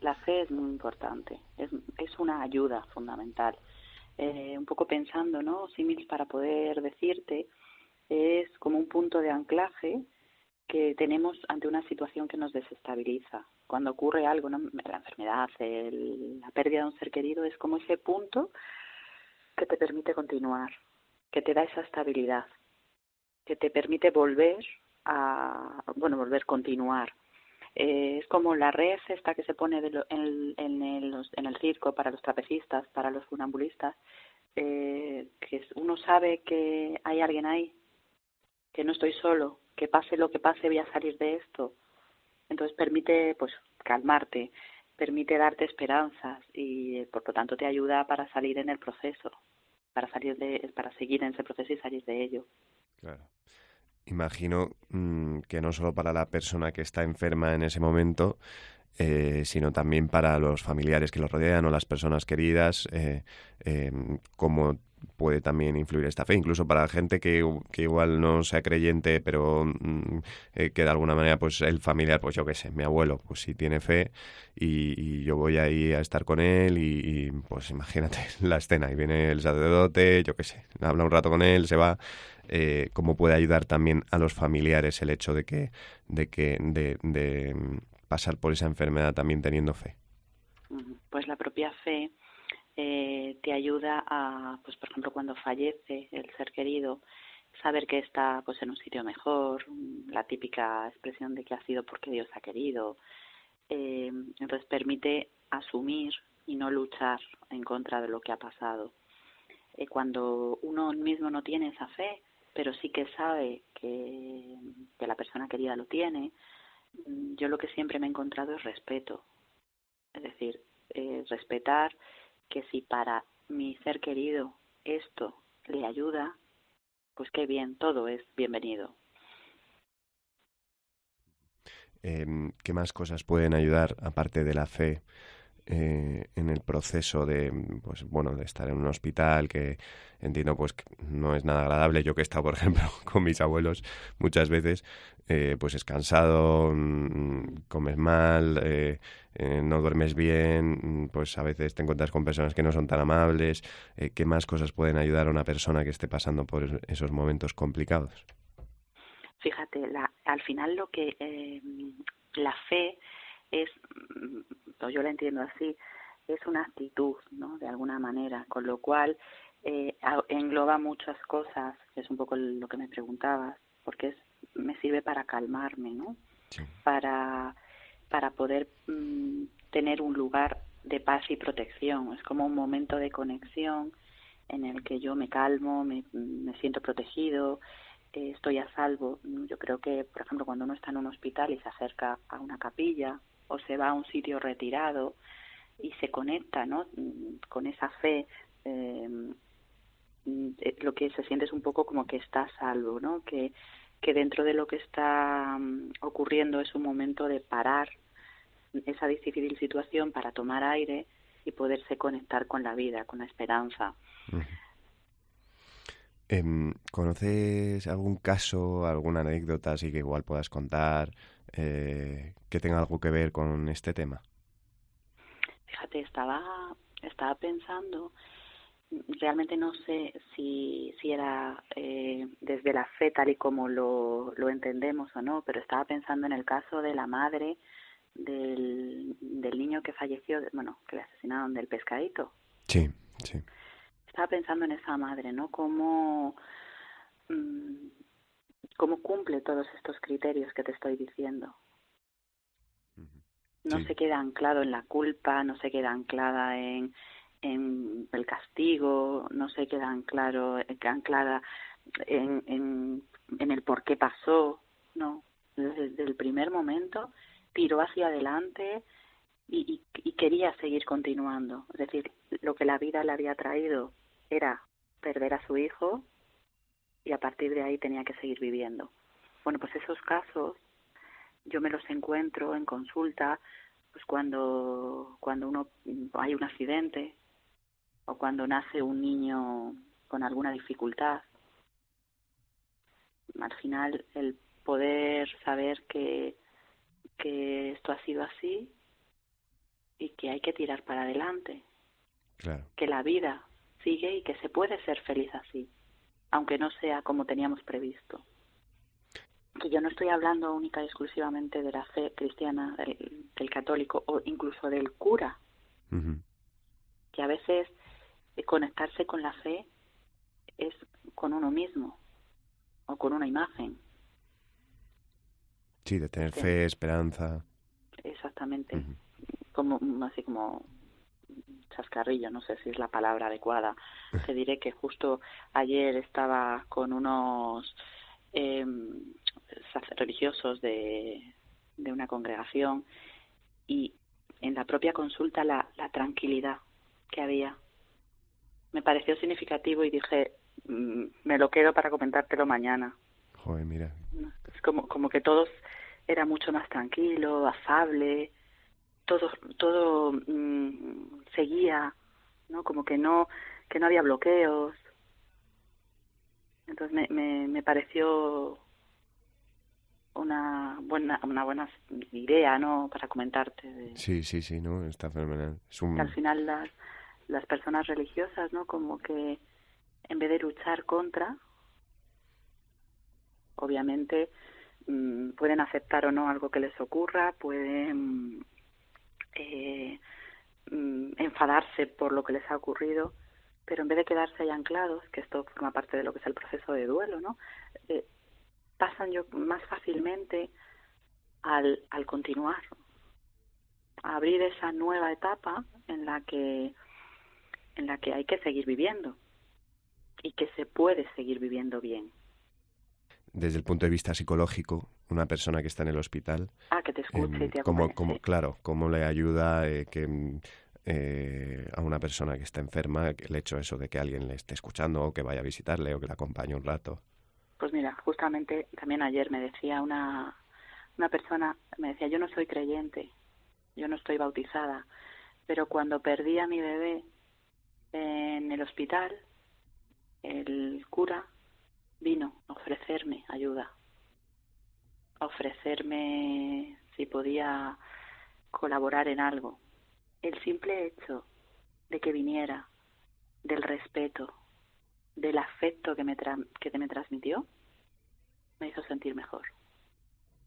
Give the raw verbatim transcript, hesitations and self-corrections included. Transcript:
La fe es muy importante, es, es una ayuda fundamental. Eh, un poco pensando, ¿no? Símiles para poder decirte, es como un punto de anclaje que tenemos ante una situación que nos desestabiliza. Cuando ocurre algo, ¿no? La enfermedad, el, la pérdida de un ser querido, es como ese punto que te permite continuar, que te da esa estabilidad, que te permite volver a, bueno, volver a continuar. Eh, es como la red esta que se pone de lo, en, en, el, en el circo para los trapecistas, para los funambulistas, eh, que uno sabe que hay alguien ahí, que no estoy solo, que pase lo que pase voy a salir de esto. Entonces permite pues calmarte, permite darte esperanzas y por lo tanto te ayuda para salir en el proceso, para salir de, para seguir en ese proceso y salir de ello. Claro. Imagino mmm, que no solo para la persona que está enferma en ese momento, eh, sino también para los familiares que lo rodean o las personas queridas, eh, eh, cómo puede también influir esta fe, incluso para gente que, que igual no sea creyente, pero mm, eh, que de alguna manera pues el familiar, pues yo qué sé, mi abuelo, pues sí tiene fe y, y yo voy ahí a estar con él y, y pues imagínate la escena, y viene el sacerdote, yo qué sé, habla un rato con él, se va. Eh, cómo puede ayudar también a los familiares el hecho de que de que de, de pasar por esa enfermedad también teniendo fe. Pues la propia fe eh, te ayuda a, pues por ejemplo, cuando fallece el ser querido, saber que está pues en un sitio mejor, la típica expresión de que ha sido porque Dios ha querido. Eh, entonces permite asumir y no luchar en contra de lo que ha pasado. Eh, cuando uno mismo no tiene esa fe, pero sí que sabe que, que la persona querida lo tiene, yo lo que siempre me he encontrado es respeto. Es decir, eh, respetar que si para mi ser querido esto le ayuda, pues qué bien, todo es bienvenido. Eh, ¿Qué más cosas pueden ayudar, aparte de la fe, eh, en el proceso de, pues bueno, de estar en un hospital, que entiendo pues que no es nada agradable? Yo que he estado, por ejemplo, con mis abuelos muchas veces, eh, pues es cansado, mmm, comes mal, eh, eh, no duermes bien, pues a veces te encuentras con personas que no son tan amables. Eh, ¿qué más cosas pueden ayudar a una persona que esté pasando por esos momentos complicados? Fíjate, la, al final lo que eh, la fe es, o yo la entiendo así, es una actitud, ¿no? De alguna manera, con lo cual eh, engloba muchas cosas, que es un poco lo que me preguntabas, porque es, me sirve para calmarme, ¿no? Sí. Para, para poder mmm, tener un lugar de paz y protección. Es como un momento de conexión en el que yo me calmo, me, me siento protegido, eh, estoy a salvo. Yo creo que, por ejemplo, cuando uno está en un hospital y se acerca a una capilla o se va a un sitio retirado y se conecta, ¿no? Con esa fe, eh, lo que se siente es un poco como que está a salvo, ¿no? Que, que dentro de lo que está um, ocurriendo es un momento de parar esa difícil situación para tomar aire y poderse conectar con la vida, con la esperanza. Uh-huh. Eh, ¿Conoces algún caso, alguna anécdota así que igual puedas contar eh, que tenga algo que ver con este tema? Fíjate, estaba, estaba pensando, realmente no sé si, si era eh, desde la fe tal y como lo, lo entendemos o no, pero estaba pensando en el caso de la madre del, del niño que falleció, bueno, que le asesinaron, del pescadito. Sí, sí. Estaba pensando en esa madre, ¿no? Cómo, mmm, cómo cumple todos estos criterios que te estoy diciendo. No Sí. se queda anclado en la culpa, no se queda anclada en, en el castigo, no se queda anclado, anclada en, en, en el por qué pasó, no. Desde el primer momento tiró hacia adelante y, y, y quería seguir continuando. Es decir, lo que la vida le había traído era perder a su hijo y a partir de ahí tenía que seguir viviendo. Bueno, pues esos casos yo me los encuentro en consulta pues cuando cuando uno hay un accidente o cuando nace un niño con alguna dificultad. Al final el poder saber que que esto ha sido así que hay que tirar para adelante, Claro. que la vida sigue y que se puede ser feliz así, aunque no sea como teníamos previsto. Que yo no estoy hablando única y exclusivamente de la fe cristiana, del, del católico o incluso del cura, Uh-huh. que a veces eh, conectarse con la fe es con uno mismo o con una imagen. Sí, de tener Sí, fe, esperanza. exactamente. Uh-huh. Como así como chascarrillo, no sé si es la palabra adecuada. Te diré que justo ayer estaba con unos eh, religiosos de, de una congregación y en la propia consulta la, la tranquilidad que había me pareció significativo y dije, mmm, me lo quedo para comentártelo mañana. Joder, mira. Es como, como que todos era mucho más tranquilo, afable, todo todo mmm, seguía, ¿no? Como que no que no había bloqueos. Entonces me, me, me pareció una buena una buena idea, ¿no? Para comentarte de, Sí, sí, sí, ¿no? Está fenomenal. Es que al un... final las las personas religiosas, ¿no? Como que en vez de luchar contra, obviamente mmm, pueden aceptar o no algo que les ocurra, pueden eh, mmm, enfadarse por lo que les ha ocurrido, pero en vez de quedarse ahí anclados, que esto forma parte de lo que es el proceso de duelo, ¿no? Eh, pasan yo más fácilmente al, al continuar, a abrir esa nueva etapa en la que en la que hay que seguir viviendo y que se puede seguir viviendo bien. Desde el punto de vista psicológico, una persona que está en el hospital, Ah, que te escuche eh, y te cómo, acompañe, cómo, sí. claro, cómo le ayuda eh, que eh, a una persona que está enferma el hecho eso de que alguien le esté escuchando o que vaya a visitarle o que le acompañe un rato. Pues mira, justamente también ayer me decía una, una persona, me decía, yo no soy creyente, yo no estoy bautizada, pero cuando perdí a mi bebé en el hospital, el cura vino a ofrecerme ayuda, a ofrecerme si podía colaborar en algo. El simple hecho de que viniera, del respeto, del afecto que me, tra que me transmitió, me hizo sentir mejor.